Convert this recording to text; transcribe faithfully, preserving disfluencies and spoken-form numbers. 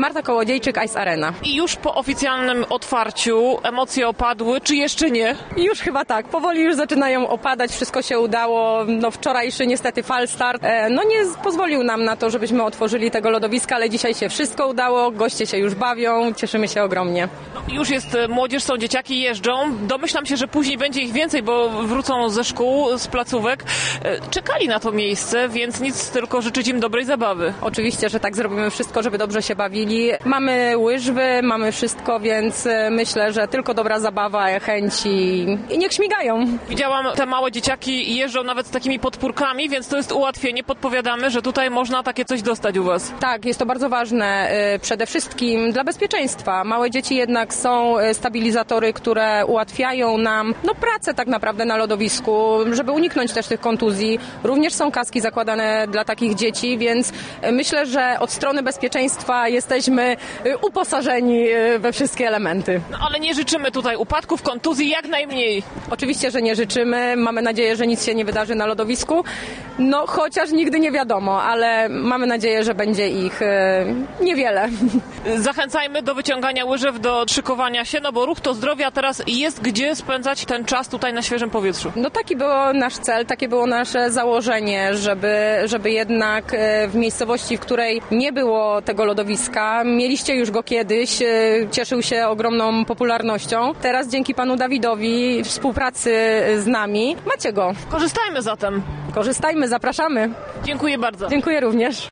Marta Kołodziejczyk, Ice Arena. I już po oficjalnym otwarciu emocje opadły, czy jeszcze nie? Już chyba tak, powoli już zaczynają opadać, wszystko się udało. No wczorajszy niestety falstart, e, no nie pozwolił nam na to, żebyśmy otworzyli tego lodowiska, ale dzisiaj się wszystko udało, goście się już bawią, cieszymy się ogromnie. No, już jest młodzież, są dzieciaki, jeżdżą. Domyślam się, że później będzie ich więcej, bo wrócą ze szkół, z placówek. Czekali na to miejsce, więc nic, tylko życzyć im dobrej zabawy. Oczywiście, że tak, zrobimy wszystko, żeby dobrze się bawili. Mamy łyżwy, mamy wszystko, więc myślę, że tylko dobra zabawa, chęci i niech śmigają. Widziałam, te małe dzieciaki jeżdżą nawet z takimi podpórkami, więc to jest ułatwienie. Podpowiadamy, że tutaj można takie coś dostać u was. Tak, jest to bardzo ważne. Przede wszystkim dla bezpieczeństwa. Małe dzieci jednak są stabilizatory, które ułatwiają nam no, pracę tak naprawdę na lodowisku, żeby uniknąć też tych kontuzji. Również są kaski zakładane dla takich dzieci, więc myślę, że od strony bezpieczeństwa jesteśmy uposażeni we wszystkie elementy. No, ale nie życzymy tutaj upadków, kontuzji, jak najmniej. Oczywiście, że nie życzymy. Mamy nadzieję, że nic się nie wydarzy na lodowisku. No, chociaż nigdy nie wiadomo, ale mamy nadzieję, że będzie ich e, niewiele. Zachęcajmy do wyciągania łyżew, do szykowania się, no bo ruch to zdrowie, a teraz jest gdzie spędzać ten czas tutaj na świeżym powietrzu. No taki był nasz cel, takie było nasze założenie, żeby, żeby jednak w miejscowości, w której nie było tego lodowiska, mieliście już go kiedyś, cieszył się ogromną popularnością. Teraz dzięki panu Dawidowi, współpracy z nami, macie go. Korzystajmy zatem. Korzystajmy, zapraszamy. Dziękuję bardzo. Dziękuję również.